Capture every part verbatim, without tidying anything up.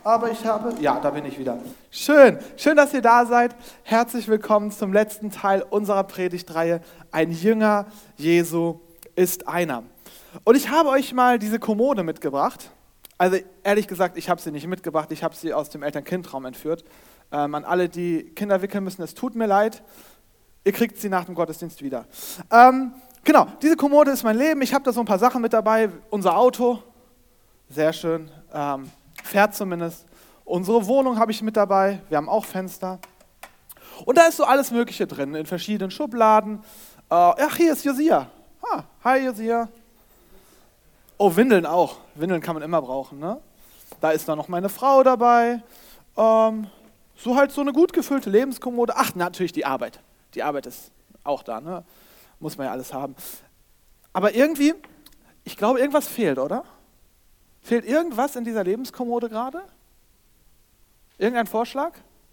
aber ich habe... Ja, da bin ich wieder. Schön, schön, dass ihr da seid. Herzlich willkommen zum letzten Teil unserer Predigtreihe. Ein Jünger Jesu ist einer. Und ich habe euch mal diese Kommode mitgebracht. Also ehrlich gesagt, ich habe sie nicht mitgebracht, ich habe sie aus dem Eltern-Kind-Raum entführt. Ähm, an alle, die Kinder wickeln müssen, es tut mir leid. Ihr kriegt sie nach dem Gottesdienst wieder. Ähm, genau, diese Kommode ist mein Leben. Ich habe da so ein paar Sachen mit dabei. Unser Auto, sehr schön, ähm, fährt zumindest. Unsere Wohnung habe ich mit dabei. Wir haben auch Fenster. Und da ist so alles Mögliche drin, in verschiedenen Schubladen. Äh, ach, hier ist Josia. Ah, hi Josia. Oh, Windeln auch. Windeln kann man immer brauchen, ne? Da ist dann noch meine Frau dabei. Ähm, so halt so eine gut gefüllte Lebenskommode. Ach, natürlich die Arbeit. Die Arbeit ist auch da, ne? Muss man ja alles haben. Aber irgendwie, ich glaube, irgendwas fehlt, oder? Fehlt irgendwas in dieser Lebenskommode gerade? Irgendein Vorschlag?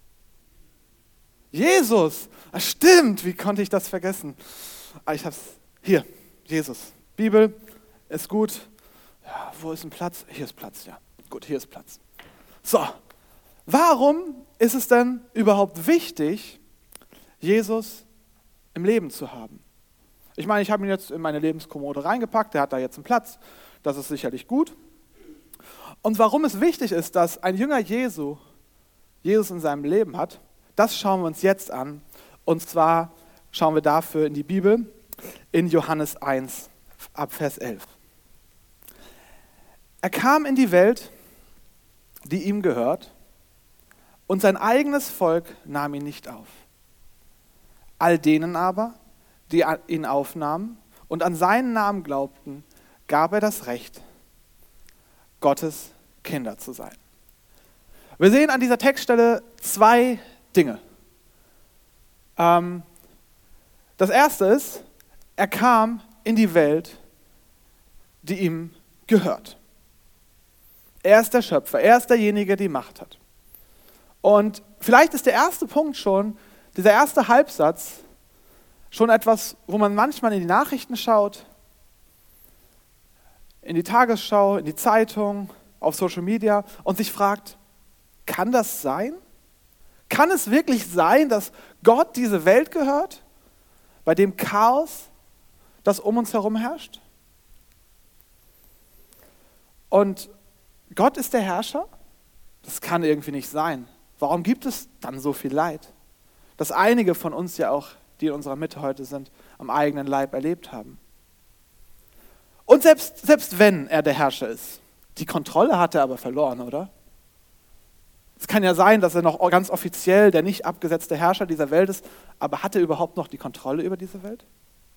Jesus! Ah, stimmt, wie konnte ich das vergessen? Ah, ich hab's. Hier, Jesus. Bibel ist gut. Ja, wo ist ein Platz? Hier ist Platz, ja. Gut, hier ist Platz. So, warum ist es denn überhaupt wichtig, Jesus im Leben zu haben? Ich meine, ich habe ihn jetzt in meine Lebenskommode reingepackt, der hat da jetzt einen Platz, das ist sicherlich gut. Und warum es wichtig ist, dass ein Jünger Jesu Jesus in seinem Leben hat, das schauen wir uns jetzt an. Und zwar schauen wir dafür in die Bibel, in Johannes eins, ab Vers elf. Er kam in die Welt, die ihm gehört, und sein eigenes Volk nahm ihn nicht auf. All denen aber, die ihn aufnahmen und an seinen Namen glaubten, gab er das Recht, Gottes Kinder zu sein. Wir sehen an dieser Textstelle zwei Dinge. Ähm, das erste ist, er kam in die Welt, die ihm gehört. Er ist der Schöpfer, er ist derjenige, der die Macht hat. Und vielleicht ist der erste Punkt schon, dieser erste Halbsatz, schon etwas, wo man manchmal in die Nachrichten schaut, in die Tagesschau, in die Zeitung, auf Social Media und sich fragt, kann das sein? Kann es wirklich sein, dass Gott diese Welt gehört, bei dem Chaos, das um uns herum herrscht? Und Gott ist der Herrscher? Das kann irgendwie nicht sein. Warum gibt es dann so viel Leid? Das einige von uns ja auch, die in unserer Mitte heute sind, am eigenen Leib erlebt haben. Und selbst, selbst wenn er der Herrscher ist, die Kontrolle hat er aber verloren, oder? Es kann ja sein, dass er noch ganz offiziell der nicht abgesetzte Herrscher dieser Welt ist, aber hat er überhaupt noch die Kontrolle über diese Welt?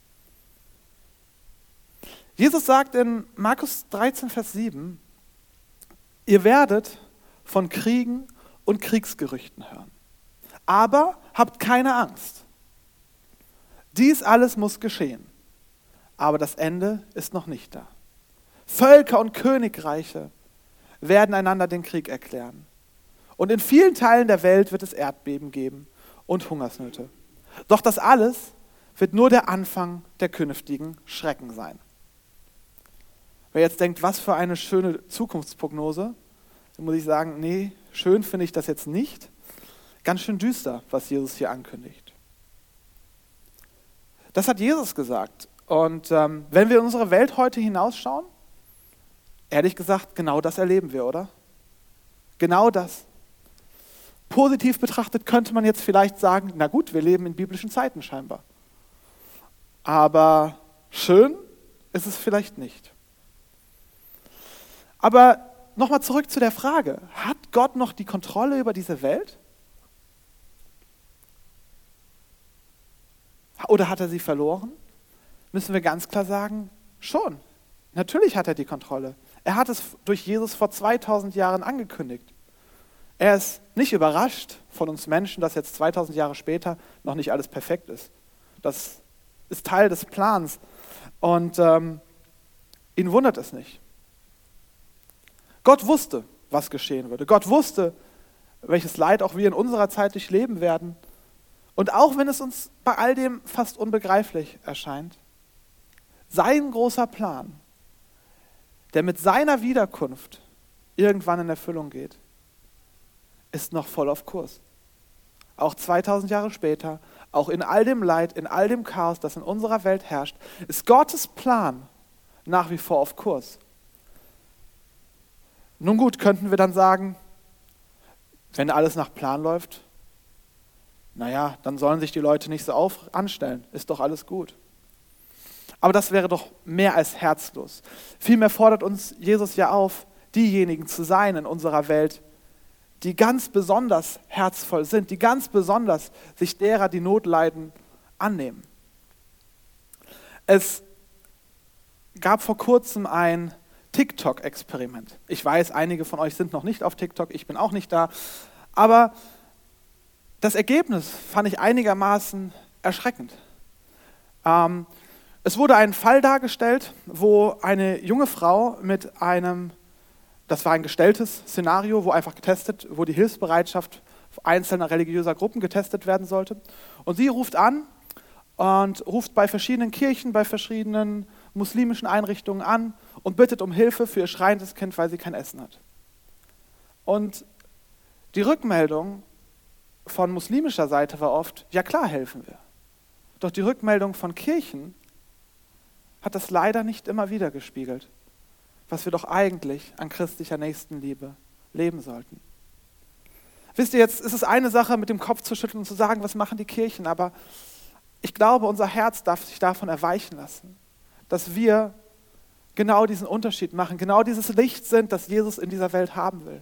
Jesus sagt in Markus dreizehn, Vers sieben, ihr werdet von Kriegen und Kriegsgerüchten hören. Aber habt keine Angst. Dies alles muss geschehen. Aber das Ende ist noch nicht da. Völker und Königreiche werden einander den Krieg erklären. Und in vielen Teilen der Welt wird es Erdbeben geben und Hungersnöte. Doch das alles wird nur der Anfang der künftigen Schrecken sein. Wer jetzt denkt, was für eine schöne Zukunftsprognose, dann muss ich sagen, nee, schön finde ich das jetzt nicht. Ganz schön düster, was Jesus hier ankündigt. Das hat Jesus gesagt. Und ähm, wenn wir in unsere Welt heute hinausschauen, ehrlich gesagt, genau das erleben wir, oder? Genau das. Positiv betrachtet könnte man jetzt vielleicht sagen, na gut, wir leben in biblischen Zeiten scheinbar. Aber schön ist es vielleicht nicht. Aber nochmal zurück zu der Frage, hat Gott noch die Kontrolle über diese Welt? Oder hat er sie verloren? Müssen wir ganz klar sagen, schon. Natürlich hat er die Kontrolle. Er hat es durch Jesus vor zweitausend Jahren angekündigt. Er ist nicht überrascht von uns Menschen, dass jetzt zweitausend Jahre später noch nicht alles perfekt ist. Das ist Teil des Plans und ähm, ihn wundert es nicht. Gott wusste, was geschehen würde. Gott wusste, welches Leid auch wir in unserer Zeit durchleben werden. Und auch wenn es uns bei all dem fast unbegreiflich erscheint, sein großer Plan, der mit seiner Wiederkunft irgendwann in Erfüllung geht, ist noch voll auf Kurs. Auch zweitausend Jahre später, auch in all dem Leid, in all dem Chaos, das in unserer Welt herrscht, ist Gottes Plan nach wie vor auf Kurs. Nun gut, könnten wir dann sagen, wenn alles nach Plan läuft, naja, dann sollen sich die Leute nicht so auf anstellen, ist doch alles gut. Aber das wäre doch mehr als herzlos. Vielmehr fordert uns Jesus ja auf, diejenigen zu sein in unserer Welt, die ganz besonders herzvoll sind, die ganz besonders sich derer, die Not leiden, annehmen. Es gab vor kurzem ein TikTok-Experiment. Ich weiß, einige von euch sind noch nicht auf TikTok, ich bin auch nicht da, aber das Ergebnis fand ich einigermaßen erschreckend. Ähm, es wurde ein Fall dargestellt, wo eine junge Frau mit einem, das war ein gestelltes Szenario, wo einfach getestet, wo die Hilfsbereitschaft einzelner religiöser Gruppen getestet werden sollte. Und sie ruft an und ruft bei verschiedenen Kirchen, bei verschiedenen muslimischen Einrichtungen an und bittet um Hilfe für ihr schreiendes Kind, weil sie kein Essen hat. Und die Rückmeldung von muslimischer Seite war oft, ja klar helfen wir. Doch die Rückmeldung von Kirchen hat das leider nicht immer wieder gespiegelt, was wir doch eigentlich an christlicher Nächstenliebe leben sollten. Wisst ihr, jetzt ist es eine Sache, mit dem Kopf zu schütteln und zu sagen, was machen die Kirchen, aber ich glaube, unser Herz darf sich davon erweichen lassen, dass wir genau diesen Unterschied machen, genau dieses Licht sind, das Jesus in dieser Welt haben will.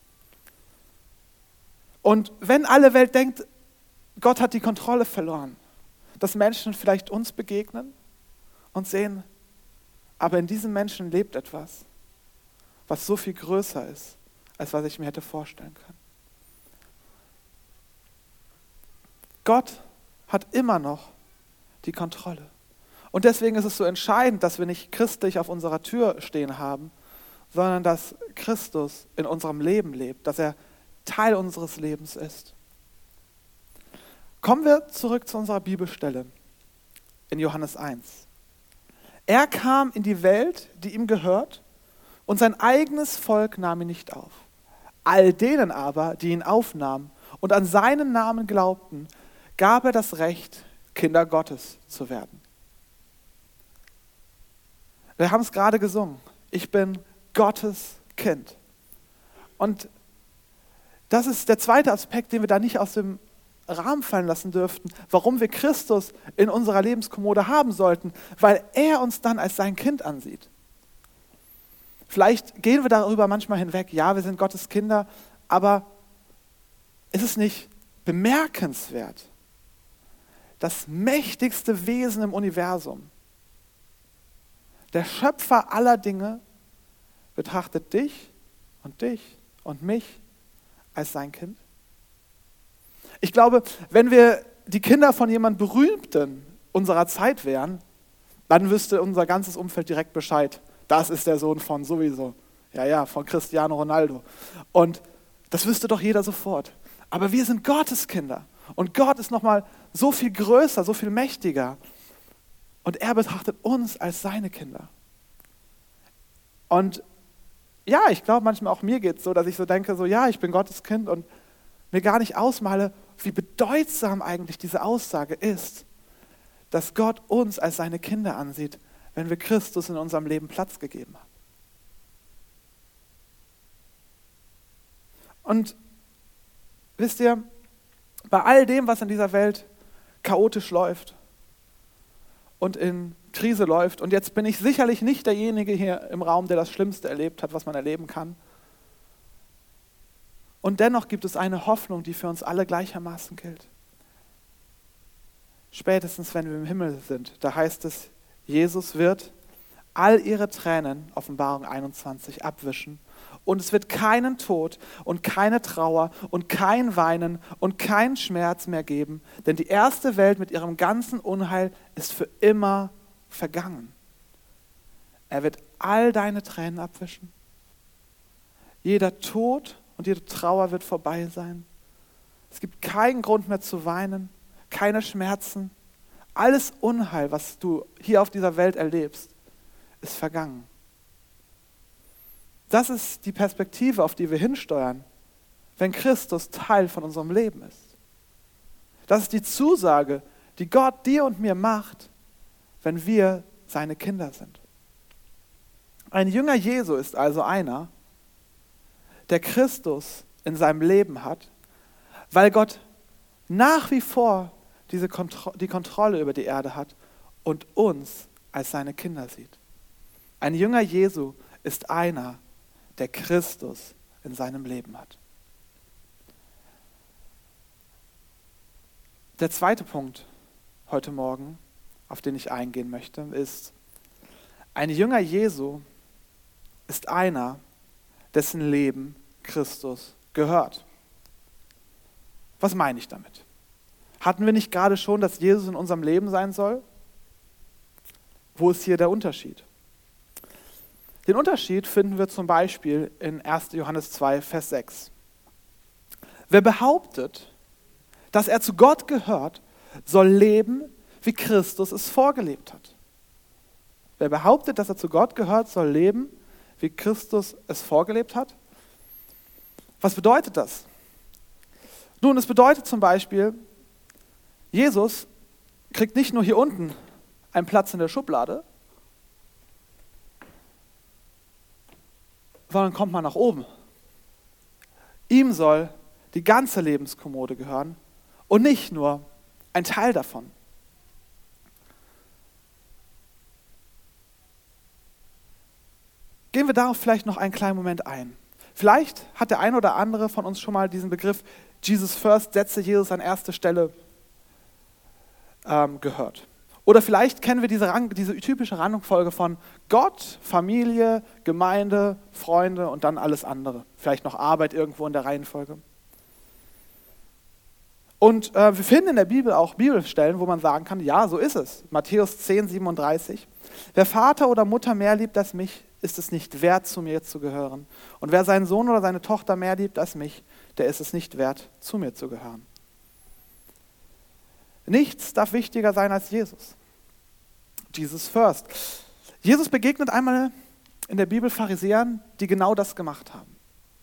Und wenn alle Welt denkt, Gott hat die Kontrolle verloren, dass Menschen vielleicht uns begegnen und sehen, aber in diesem Menschen lebt etwas, was so viel größer ist, als was ich mir hätte vorstellen können. Gott hat immer noch die Kontrolle. Und deswegen ist es so entscheidend, dass wir nicht christlich auf unserer Tür stehen haben, sondern dass Christus in unserem Leben lebt, dass er Teil unseres Lebens ist. Kommen wir zurück zu unserer Bibelstelle in Johannes eins. Er kam in die Welt, die ihm gehört, und sein eigenes Volk nahm ihn nicht auf. All denen aber, die ihn aufnahmen und an seinen Namen glaubten, gab er das Recht, Kinder Gottes zu werden. Wir haben es gerade gesungen. Ich bin Gottes Kind. Und das ist der zweite Aspekt, den wir da nicht aus dem Rahmen fallen lassen dürften, warum wir Christus in unserer Lebenskommode haben sollten, weil er uns dann als sein Kind ansieht. Vielleicht gehen wir darüber manchmal hinweg, ja, wir sind Gottes Kinder, aber ist es nicht bemerkenswert, das mächtigste Wesen im Universum, der Schöpfer aller Dinge, betrachtet dich und dich und mich als sein Kind? Ich glaube, wenn wir die Kinder von jemandem Berühmten unserer Zeit wären, dann wüsste unser ganzes Umfeld direkt Bescheid. Das ist der Sohn von sowieso. Ja, ja, von Cristiano Ronaldo. Und das wüsste doch jeder sofort. Aber wir sind Gottes Kinder. Und Gott ist nochmal so viel größer, so viel mächtiger. Und er betrachtet uns als seine Kinder. Und ja, ich glaube manchmal auch mir geht es so, dass ich so denke, so ja, ich bin Gottes Kind und mir gar nicht ausmale, wie bedeutsam eigentlich diese Aussage ist, dass Gott uns als seine Kinder ansieht, wenn wir Christus in unserem Leben Platz gegeben haben. Und wisst ihr, bei all dem, was in dieser Welt chaotisch läuft und in Krise läuft, und jetzt bin ich sicherlich nicht derjenige hier im Raum, der das Schlimmste erlebt hat, was man erleben kann. Und dennoch gibt es eine Hoffnung, die für uns alle gleichermaßen gilt. Spätestens, wenn wir im Himmel sind, da heißt es, Jesus wird all ihre Tränen, Offenbarung einundzwanzig, abwischen. Und es wird keinen Tod und keine Trauer und kein Weinen und kein Schmerz mehr geben, denn die erste Welt mit ihrem ganzen Unheil ist für immer vergangen. Er wird all deine Tränen abwischen. Jeder Tod und jede Trauer wird vorbei sein. Es gibt keinen Grund mehr zu weinen, keine Schmerzen. Alles Unheil, was du hier auf dieser Welt erlebst, ist vergangen. Das ist die Perspektive, auf die wir hinsteuern, wenn Christus Teil von unserem Leben ist. Das ist die Zusage, die Gott dir und mir macht, wenn wir seine Kinder sind. Ein Jünger Jesu ist also einer, der Christus in seinem Leben hat, weil Gott nach wie vor diese Kontro- die Kontrolle über die Erde hat und uns als seine Kinder sieht. Ein Jünger Jesu ist einer, der Christus in seinem Leben hat. Der zweite Punkt heute Morgen, auf den ich eingehen möchte, ist, ein Jünger Jesu ist einer, dessen Leben Christus gehört. Was meine ich damit? Hatten wir nicht gerade schon, dass Jesus in unserem Leben sein soll? Wo ist hier der Unterschied? Den Unterschied finden wir zum Beispiel in erster Johannes zwei, Vers sechs. Wer behauptet, dass er zu Gott gehört, soll leben, wie Christus es vorgelebt hat. Wer behauptet, dass er zu Gott gehört, soll leben, wie Christus es vorgelebt hat. Was bedeutet das? Nun, es bedeutet zum Beispiel, Jesus kriegt nicht nur hier unten einen Platz in der Schublade, sondern kommt mal nach oben. Ihm soll die ganze Lebenskommode gehören und nicht nur ein Teil davon. Gehen wir darauf vielleicht noch einen kleinen Moment ein. Vielleicht hat der ein oder andere von uns schon mal diesen Begriff Jesus First, setze Jesus an erste Stelle ähm, gehört. Oder vielleicht kennen wir diese, Rang, diese typische Rangfolge von Gott, Familie, Gemeinde, Freunde und dann alles andere. Vielleicht noch Arbeit irgendwo in der Reihenfolge. Und äh, wir finden in der Bibel auch Bibelstellen, wo man sagen kann, ja, so ist es. Matthäus zehn, siebenunddreißig. Wer Vater oder Mutter mehr liebt als mich, ist es nicht wert, zu mir zu gehören. Und wer seinen Sohn oder seine Tochter mehr liebt als mich, der ist es nicht wert, zu mir zu gehören. Nichts darf wichtiger sein als Jesus. Jesus first. Jesus begegnet einmal in der Bibel Pharisäern, die genau das gemacht haben.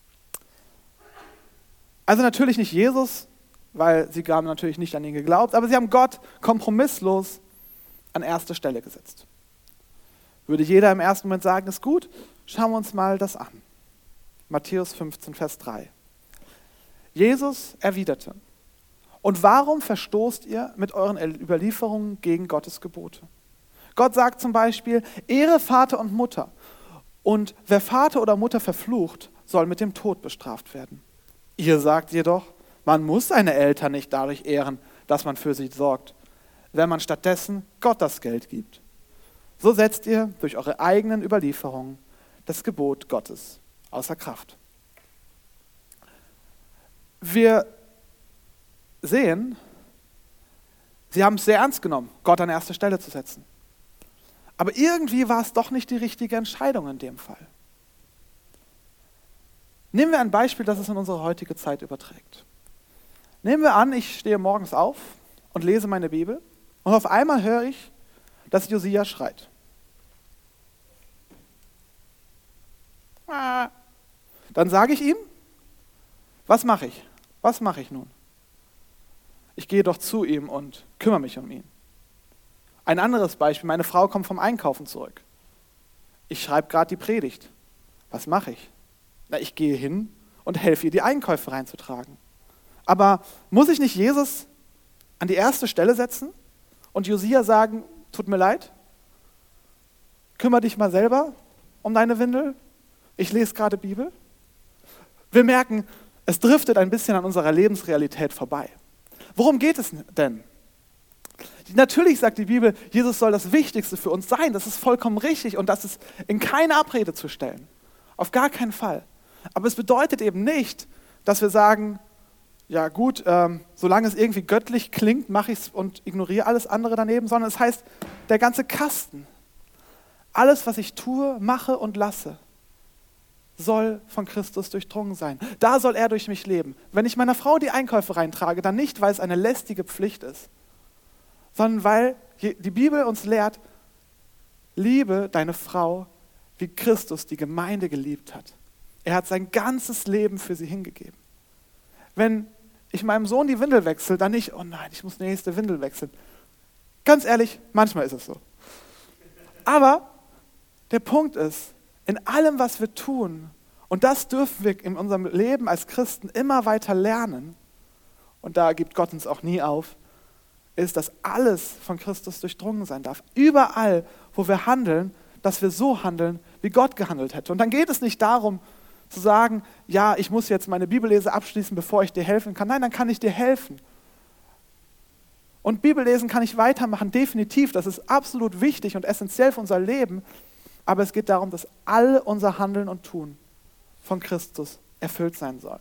Also natürlich nicht Jesus, weil sie haben natürlich nicht an ihn geglaubt, aber sie haben Gott kompromisslos an erste Stelle gesetzt. Würde jeder im ersten Moment sagen, ist gut, schauen wir uns mal das an. Matthäus fünfzehn, Vers drei. Jesus erwiderte, und warum verstoßt ihr mit euren Überlieferungen gegen Gottes Gebote? Gott sagt zum Beispiel, ehre Vater und Mutter. Und wer Vater oder Mutter verflucht, soll mit dem Tod bestraft werden. Ihr sagt jedoch, man muss seine Eltern nicht dadurch ehren, dass man für sie sorgt, wenn man stattdessen Gott das Geld gibt. So setzt ihr durch eure eigenen Überlieferungen das Gebot Gottes außer Kraft. Wir sehen, sie haben es sehr ernst genommen, Gott an erste Stelle zu setzen. Aber irgendwie war es doch nicht die richtige Entscheidung in dem Fall. Nehmen wir ein Beispiel, das es in unsere heutige Zeit überträgt. Nehmen wir an, ich stehe morgens auf und lese meine Bibel und auf einmal höre ich, dass Josia schreit. Dann sage ich ihm, was mache ich? Was mache ich nun? Ich gehe doch zu ihm und kümmere mich um ihn. Ein anderes Beispiel, meine Frau kommt vom Einkaufen zurück. Ich schreibe gerade die Predigt. Was mache ich? Na, ich gehe hin und helfe ihr, die Einkäufe reinzutragen. Aber muss ich nicht Jesus an die erste Stelle setzen und Josia sagen, tut mir leid, kümmere dich mal selber um deine Windel, ich lese gerade Bibel? Wir merken, es driftet ein bisschen an unserer Lebensrealität vorbei. Worum geht es denn? Natürlich sagt die Bibel, Jesus soll das Wichtigste für uns sein, das ist vollkommen richtig und das ist in keine Abrede zu stellen. Auf gar keinen Fall. Aber es bedeutet eben nicht, dass wir sagen, ja gut, ähm, solange es irgendwie göttlich klingt, mache ich es und ignoriere alles andere daneben, sondern es heißt, der ganze Kasten, alles, was ich tue, mache und lasse, soll von Christus durchdrungen sein. Da soll er durch mich leben. Wenn ich meiner Frau die Einkäufe reintrage, dann nicht, weil es eine lästige Pflicht ist, sondern weil die Bibel uns lehrt, liebe deine Frau, wie Christus die Gemeinde geliebt hat. Er hat sein ganzes Leben für sie hingegeben. wenn ich meinem Sohn die Windel wechsle, dann nicht, oh nein, ich muss die nächste Windel wechseln. Ganz ehrlich, manchmal ist es so. Aber der Punkt ist, in allem, was wir tun, und das dürfen wir in unserem Leben als Christen immer weiter lernen, und da gibt Gott uns auch nie auf, ist, dass alles von Christus durchdrungen sein darf. Überall, wo wir handeln, dass wir so handeln, wie Gott gehandelt hätte. Und dann geht es nicht darum, zu sagen, ja, ich muss jetzt meine Bibellese abschließen, bevor ich dir helfen kann. Nein, dann kann ich dir helfen. Und Bibellesen kann ich weitermachen, definitiv. Das ist absolut wichtig und essentiell für unser Leben. Aber es geht darum, dass all unser Handeln und Tun von Christus erfüllt sein soll.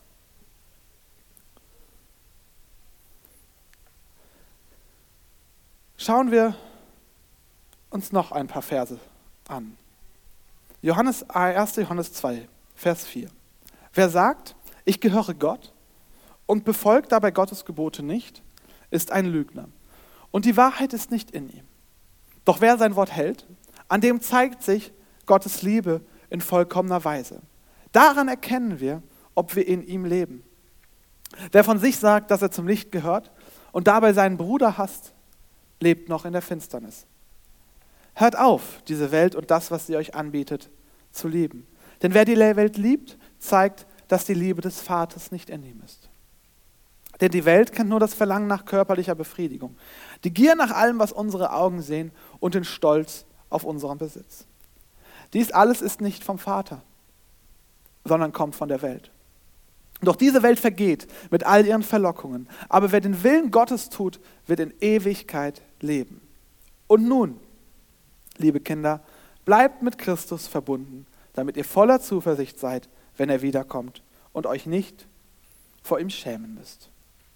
Schauen wir uns noch ein paar Verse an. Johannes, erster Johannes zwei, Vers vier. Wer sagt, ich gehöre Gott und befolgt dabei Gottes Gebote nicht, ist ein Lügner. Und die Wahrheit ist nicht in ihm. Doch wer sein Wort hält, an dem zeigt sich Gottes Liebe in vollkommener Weise. Daran erkennen wir, ob wir in ihm leben. Wer von sich sagt, dass er zum Licht gehört und dabei seinen Bruder hasst, lebt noch in der Finsternis. Hört auf, diese Welt und das, was sie euch anbietet, zu lieben. Denn wer die Welt liebt, zeigt, dass die Liebe des Vaters nicht in ihm ist. Denn die Welt kennt nur das Verlangen nach körperlicher Befriedigung, die Gier nach allem, was unsere Augen sehen und den Stolz auf unseren Besitz. Dies alles ist nicht vom Vater, sondern kommt von der Welt. Doch diese Welt vergeht mit all ihren Verlockungen, aber wer den Willen Gottes tut, wird in Ewigkeit leben. Und nun, liebe Kinder, bleibt mit Christus verbunden, damit ihr voller Zuversicht seid, wenn er wiederkommt und euch nicht vor ihm schämen müsst.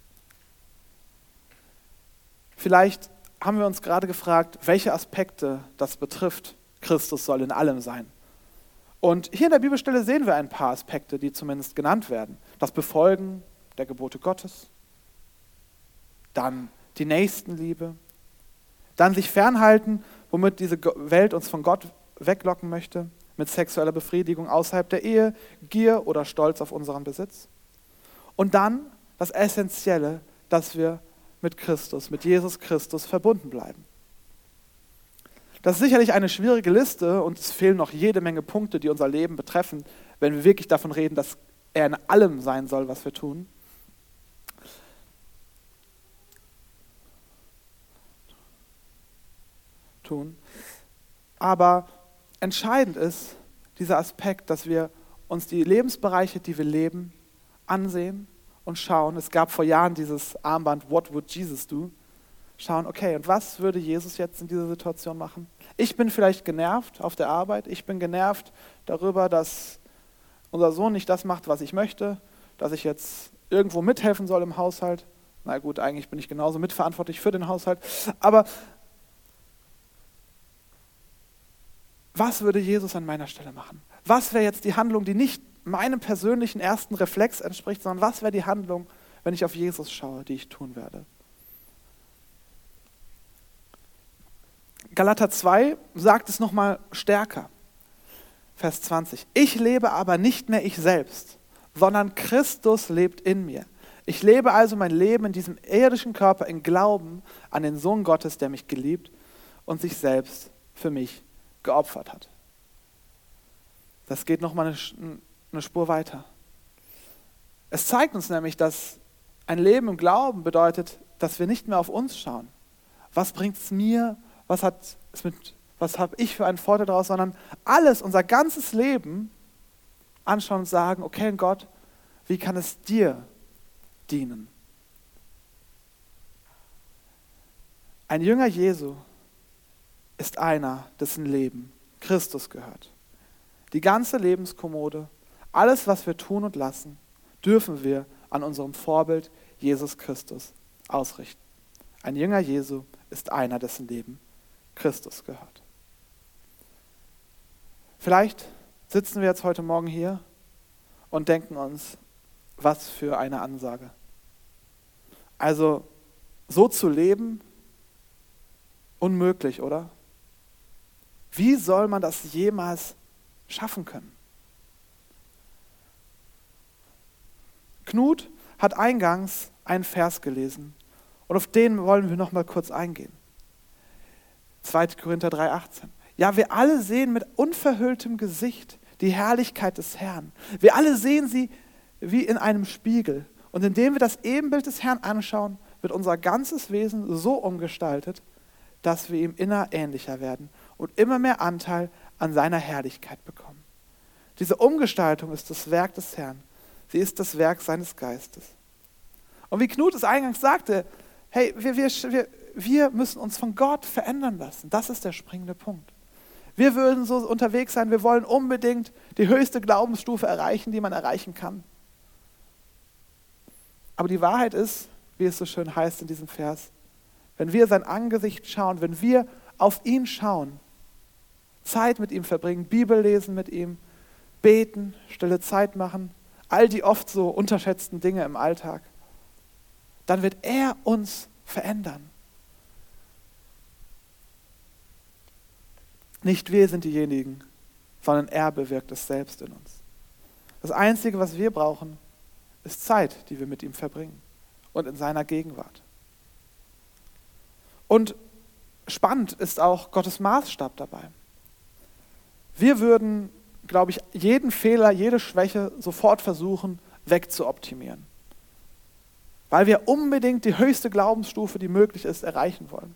Vielleicht haben wir uns gerade gefragt, welche Aspekte das betrifft. Christus soll in allem sein. Und hier in der Bibelstelle sehen wir ein paar Aspekte, die zumindest genannt werden. Das Befolgen der Gebote Gottes, dann die Nächstenliebe, dann sich fernhalten, womit diese Welt uns von Gott weglocken möchte, mit sexueller Befriedigung außerhalb der Ehe, Gier oder Stolz auf unseren Besitz. Und dann das Essentielle, dass wir mit Christus, mit Jesus Christus verbunden bleiben. Das ist sicherlich eine schwierige Liste und es fehlen noch jede Menge Punkte, die unser Leben betreffen, wenn wir wirklich davon reden, dass er in allem sein soll, was wir tun. Tun. Aber entscheidend ist dieser Aspekt, dass wir uns die Lebensbereiche, die wir leben, ansehen und schauen. Es gab vor Jahren dieses Armband, What would Jesus do? Schauen, okay, und was würde Jesus jetzt in dieser Situation machen? Ich bin vielleicht genervt auf der Arbeit. Ich bin genervt darüber, dass unser Sohn nicht das macht, was ich möchte, dass ich jetzt irgendwo mithelfen soll im Haushalt. Na gut, eigentlich bin ich genauso mitverantwortlich für den Haushalt. Aber was würde Jesus an meiner Stelle machen? Was wäre jetzt die Handlung, die nicht meinem persönlichen ersten Reflex entspricht, sondern was wäre die Handlung, wenn ich auf Jesus schaue, die ich tun werde? Galater zwei sagt es nochmal stärker. Vers zwanzig. Ich lebe aber nicht mehr ich selbst, sondern Christus lebt in mir. Ich lebe also mein Leben in diesem irdischen Körper in Glauben an den Sohn Gottes, der mich geliebt und sich selbst für mich geopfert hat. Das geht nochmal eine, eine Spur weiter. Es zeigt uns nämlich, dass ein Leben im Glauben bedeutet, dass wir nicht mehr auf uns schauen. Was bringt es mir? Was hat es mit, was habe ich für einen Vorteil daraus? Sondern alles, unser ganzes Leben anschauen und sagen, okay Gott, wie kann es dir dienen? Ein Jünger Jesu ist einer, dessen Leben Christus gehört. Die ganze Lebenskommode, alles, was wir tun und lassen, dürfen wir an unserem Vorbild Jesus Christus ausrichten. Ein Jünger Jesu ist einer, dessen Leben Christus gehört. Vielleicht sitzen wir jetzt heute Morgen hier und denken uns, was für eine Ansage. Also so zu leben, unmöglich, oder? Wie soll man das jemals schaffen können? Knut hat eingangs einen Vers gelesen und auf den wollen wir noch mal kurz eingehen. zweiter Korinther drei achtzehn. Ja, wir alle sehen mit unverhülltem Gesicht die Herrlichkeit des Herrn. Wir alle sehen sie wie in einem Spiegel. Und indem wir das Ebenbild des Herrn anschauen, wird unser ganzes Wesen so umgestaltet, dass wir ihm immer ähnlicher werden und immer mehr Anteil an seiner Herrlichkeit bekommen. Diese Umgestaltung ist das Werk des Herrn. Sie ist das Werk seines Geistes. Und wie Knut es eingangs sagte, hey, wir, wir, wir, wir müssen uns von Gott verändern lassen. Das ist der springende Punkt. Wir würden so unterwegs sein, wir wollen unbedingt die höchste Glaubensstufe erreichen, die man erreichen kann. Aber die Wahrheit ist, wie es so schön heißt in diesem Vers, wenn wir sein Angesicht schauen, wenn wir auf ihn schauen, Zeit mit ihm verbringen, Bibel lesen mit ihm, beten, stille Zeit machen, all die oft so unterschätzten Dinge im Alltag, dann wird er uns verändern. Nicht wir sind diejenigen, sondern er bewirkt es selbst in uns. Das Einzige, was wir brauchen, ist Zeit, die wir mit ihm verbringen und in seiner Gegenwart. Und spannend ist auch Gottes Maßstab dabei. Wir würden, glaube ich, jeden Fehler, jede Schwäche sofort versuchen, wegzuoptimieren. Weil wir unbedingt die höchste Glaubensstufe, die möglich ist, erreichen wollen.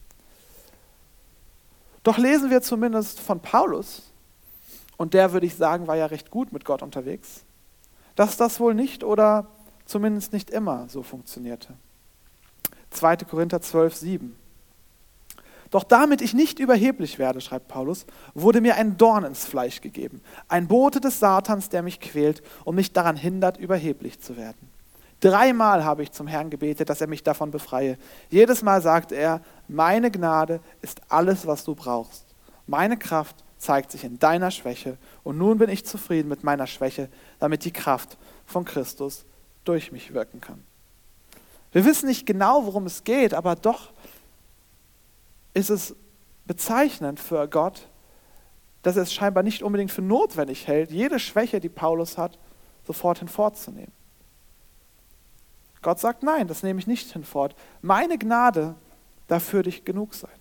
Doch lesen wir zumindest von Paulus, und der, würde ich sagen, war ja recht gut mit Gott unterwegs, dass das wohl nicht oder zumindest nicht immer so funktionierte. zweiter Korinther zwölf sieben. Doch damit ich nicht überheblich werde, schreibt Paulus, wurde mir ein Dorn ins Fleisch gegeben, ein Bote des Satans, der mich quält und mich daran hindert, überheblich zu werden. Dreimal habe ich zum Herrn gebetet, dass er mich davon befreie. Jedes Mal sagte er, meine Gnade ist alles, was du brauchst. Meine Kraft zeigt sich in deiner Schwäche und nun bin ich zufrieden mit meiner Schwäche, damit die Kraft von Christus durch mich wirken kann. Wir wissen nicht genau, worum es geht, aber doch ist es bezeichnend für Gott, dass er es scheinbar nicht unbedingt für notwendig hält, jede Schwäche, die Paulus hat, sofort hinfortzunehmen. Gott sagt, nein, das nehme ich nicht hinfort. Meine Gnade darf für dich genug sein.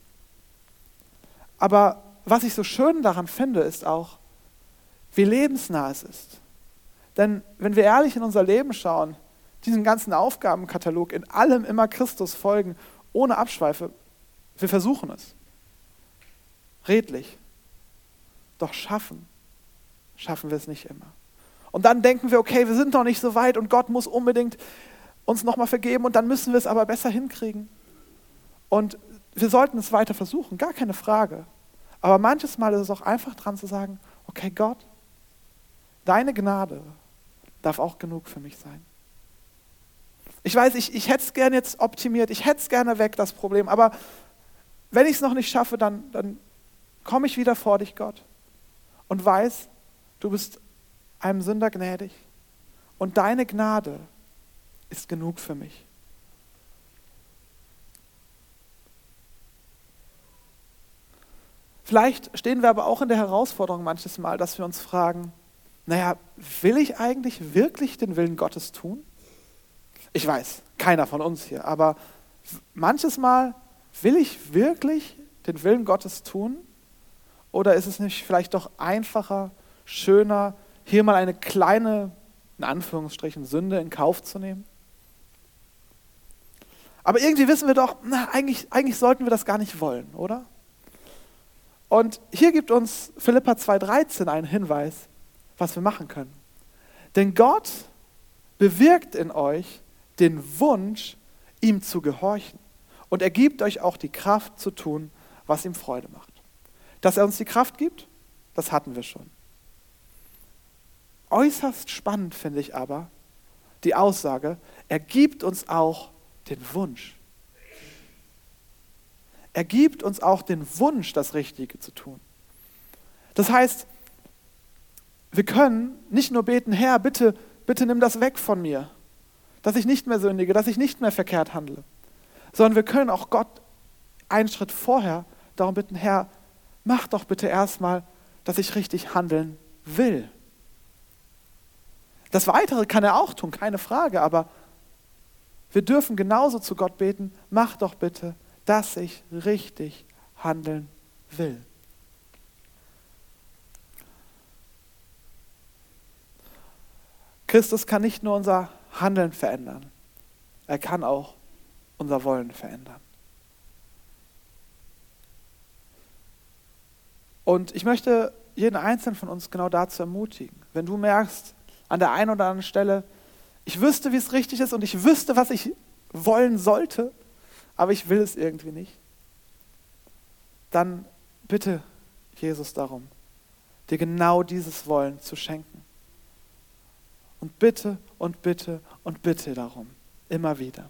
Aber was ich so schön daran finde, ist auch, wie lebensnah es ist. Denn wenn wir ehrlich in unser Leben schauen, diesen ganzen Aufgabenkatalog, in allem immer Christus folgen, ohne Abschweife, wir versuchen es. Redlich. Doch schaffen, schaffen wir es nicht immer. Und dann denken wir, okay, wir sind noch nicht so weit und Gott muss unbedingt uns nochmal vergeben und dann müssen wir es aber besser hinkriegen. Und wir sollten es weiter versuchen, gar keine Frage. Aber manches Mal ist es auch einfach dran zu sagen, okay Gott, deine Gnade darf auch genug für mich sein. Ich weiß, ich, ich hätte es gerne jetzt optimiert, ich hätte es gerne weg, das Problem, aber wenn ich es noch nicht schaffe, dann, dann komme ich wieder vor dich, Gott, und weiß, du bist einem Sünder gnädig und deine Gnade ist genug für mich. Vielleicht stehen wir aber auch in der Herausforderung manches Mal, dass wir uns fragen, naja, will ich eigentlich wirklich den Willen Gottes tun? Ich weiß, keiner von uns hier, aber manches Mal will ich wirklich den Willen Gottes tun? Oder ist es nicht vielleicht doch einfacher, schöner, hier mal eine kleine, in Anführungsstrichen, Sünde in Kauf zu nehmen? Aber irgendwie wissen wir doch, na, eigentlich, eigentlich sollten wir das gar nicht wollen, oder? Und hier gibt uns Philipper zwei dreizehn einen Hinweis, was wir machen können. Denn Gott bewirkt in euch den Wunsch, ihm zu gehorchen. Und er gibt euch auch die Kraft zu tun, was ihm Freude macht. Dass er uns die Kraft gibt, das hatten wir schon. Äußerst spannend finde ich aber die Aussage, er gibt uns auch den Wunsch. Er gibt uns auch den Wunsch, das Richtige zu tun. Das heißt, wir können nicht nur beten, Herr, bitte, bitte nimm das weg von mir, dass ich nicht mehr sündige, dass ich nicht mehr verkehrt handle, sondern wir können auch Gott einen Schritt vorher darum bitten, Herr, mach doch bitte erstmal, dass ich richtig handeln will. Das Weitere kann er auch tun, keine Frage, aber Wir dürfen genauso zu Gott beten, mach doch bitte, dass ich richtig handeln will. Christus kann nicht nur unser Handeln verändern, er kann auch unser Wollen verändern. Und ich möchte jeden Einzelnen von uns genau dazu ermutigen. Wenn du merkst, an der einen oder anderen Stelle, ich wüsste, wie es richtig ist und ich wüsste, was ich wollen sollte, aber ich will es irgendwie nicht, dann bitte Jesus darum, dir genau dieses Wollen zu schenken. Und bitte und bitte und bitte darum, immer wieder.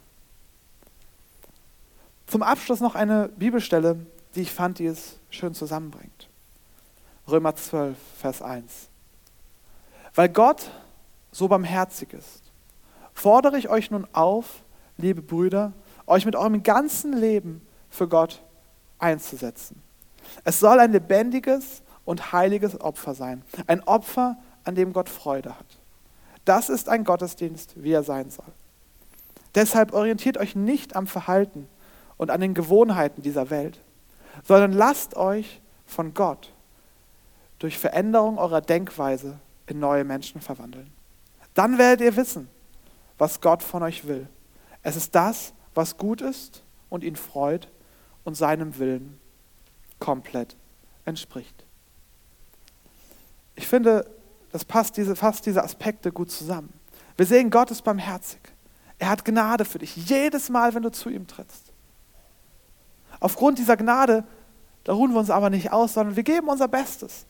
Zum Abschluss noch eine Bibelstelle, die ich fand, die es schön zusammenbringt. Römer zwölf, Vers eins. Weil Gott so barmherzig ist, fordere ich euch nun auf, liebe Brüder, euch mit eurem ganzen Leben für Gott einzusetzen. Es soll ein lebendiges und heiliges Opfer sein. Ein Opfer, an dem Gott Freude hat. Das ist ein Gottesdienst, wie er sein soll. Deshalb orientiert euch nicht am Verhalten und an den Gewohnheiten dieser Welt, sondern lasst euch von Gott durch Veränderung eurer Denkweise in neue Menschen verwandeln. Dann werdet ihr wissen, was Gott von euch will. Es ist das, was gut ist und ihn freut und seinem Willen komplett entspricht. Ich finde, das passt diese, fasst diese Aspekte gut zusammen. Wir sehen, Gott ist barmherzig. Er hat Gnade für dich, jedes Mal, wenn du zu ihm trittst. Aufgrund dieser Gnade, da ruhen wir uns aber nicht aus, sondern wir geben unser Bestes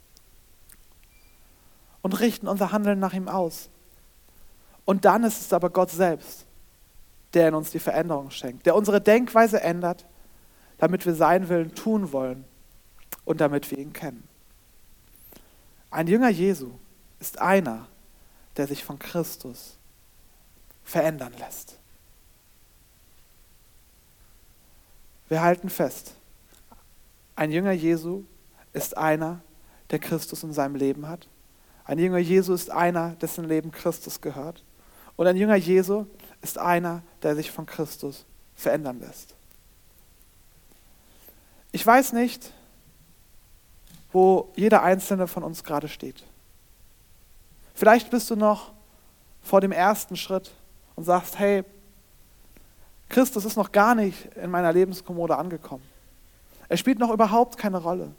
und richten unser Handeln nach ihm aus. Und dann ist es aber Gott selbst, der in uns die Veränderung schenkt, der unsere Denkweise ändert, damit wir seinen Willen tun wollen und damit wir ihn kennen. Ein Jünger Jesu ist einer, der sich von Christus verändern lässt. Wir halten fest, ein Jünger Jesu ist einer, der Christus in seinem Leben hat. Ein Jünger Jesu ist einer, dessen Leben Christus gehört. Und ein Jünger Jesu ist einer, der sich von Christus verändern lässt. Ich weiß nicht, wo jeder Einzelne von uns gerade steht. Vielleicht bist du noch vor dem ersten Schritt und sagst, hey, Christus ist noch gar nicht in meiner Lebenskommode angekommen. Er spielt noch überhaupt keine Rolle.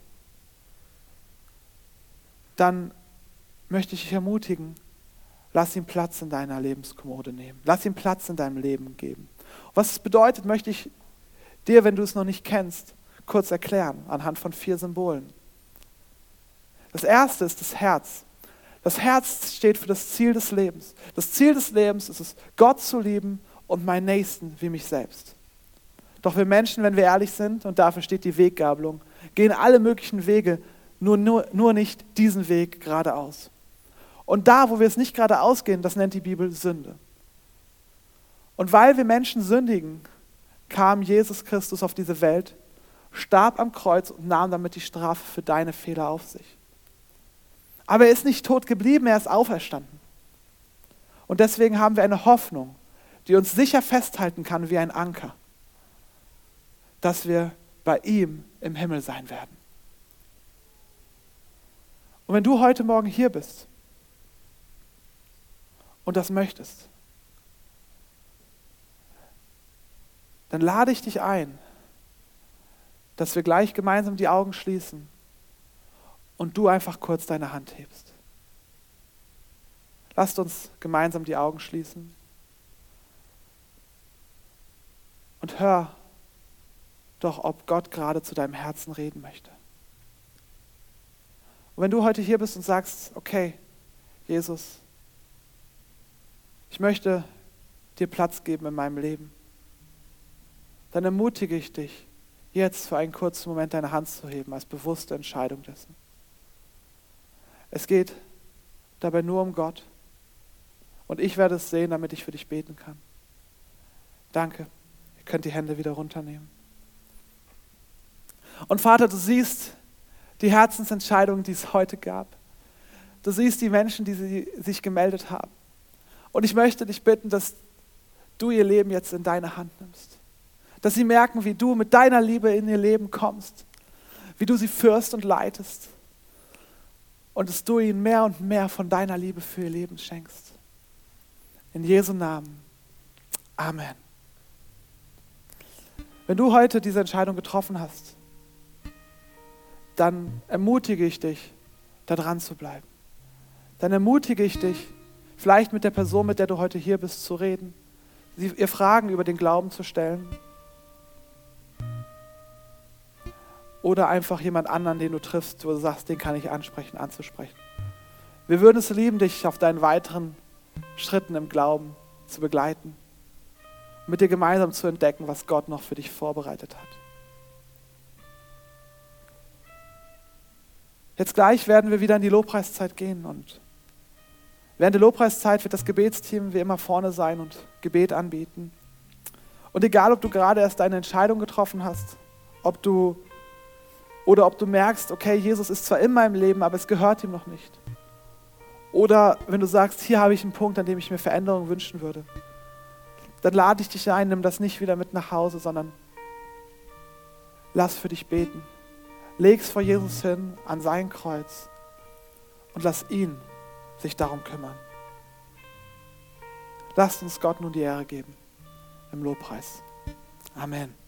Dann möchte ich dich ermutigen, lass ihm Platz in deiner Lebenskommode nehmen. Lass ihm Platz in deinem Leben geben. Was es bedeutet, möchte ich dir, wenn du es noch nicht kennst, kurz erklären, anhand von vier Symbolen. Das erste ist das Herz. Das Herz steht für das Ziel des Lebens. Das Ziel des Lebens ist es, Gott zu lieben und meinen Nächsten wie mich selbst. Doch wir Menschen, wenn wir ehrlich sind, und dafür steht die Weggabelung, gehen alle möglichen Wege, nur, nur, nur nicht diesen Weg geradeaus. Und da, wo wir es nicht geradeaus gehen, das nennt die Bibel Sünde. Und weil wir Menschen sündigen, kam Jesus Christus auf diese Welt, starb am Kreuz und nahm damit die Strafe für deine Fehler auf sich. Aber er ist nicht tot geblieben, er ist auferstanden. Und deswegen haben wir eine Hoffnung, die uns sicher festhalten kann wie ein Anker, dass wir bei ihm im Himmel sein werden. Und wenn du heute Morgen hier bist und das möchtest, dann lade ich dich ein, dass wir gleich gemeinsam die Augen schließen und du einfach kurz deine Hand hebst. Lasst uns gemeinsam die Augen schließen und hör doch, ob Gott gerade zu deinem Herzen reden möchte. Und wenn du heute hier bist und sagst, okay, Jesus, ich möchte dir Platz geben in meinem Leben, dann ermutige ich dich, jetzt für einen kurzen Moment deine Hand zu heben, als bewusste Entscheidung dessen. Es geht dabei nur um Gott und ich werde es sehen, damit ich für dich beten kann. Danke, ihr könnt die Hände wieder runternehmen. Und Vater, du siehst die Herzensentscheidungen, die es heute gab. Du siehst die Menschen, die sie, sich gemeldet haben. Und ich möchte dich bitten, dass du ihr Leben jetzt in deine Hand nimmst. Dass sie merken, wie du mit deiner Liebe in ihr Leben kommst, wie du sie führst und leitest und dass du ihnen mehr und mehr von deiner Liebe für ihr Leben schenkst. In Jesu Namen. Amen. Wenn du heute diese Entscheidung getroffen hast, dann ermutige ich dich, da dran zu bleiben. Dann ermutige ich dich, vielleicht mit der Person, mit der du heute hier bist, zu reden, sie, ihr Fragen über den Glauben zu stellen oder einfach jemand anderen, den du triffst, wo du sagst, den kann ich ansprechen, anzusprechen. Wir würden es lieben, dich auf deinen weiteren Schritten im Glauben zu begleiten, mit dir gemeinsam zu entdecken, was Gott noch für dich vorbereitet hat. Jetzt gleich werden wir wieder in die Lobpreiszeit gehen und während der Lobpreiszeit wird das Gebetsteam wie immer vorne sein und Gebet anbieten. Und egal, ob du gerade erst deine Entscheidung getroffen hast, ob du oder ob du merkst, okay, Jesus ist zwar in meinem Leben, aber es gehört ihm noch nicht. Oder wenn du sagst, hier habe ich einen Punkt, an dem ich mir Veränderung wünschen würde, dann lade ich dich ein, nimm das nicht wieder mit nach Hause, sondern lass für dich beten. Leg's vor Jesus hin, an sein Kreuz und lass ihn sich darum kümmern. Lasst uns Gott nun die Ehre geben im Lobpreis. Amen.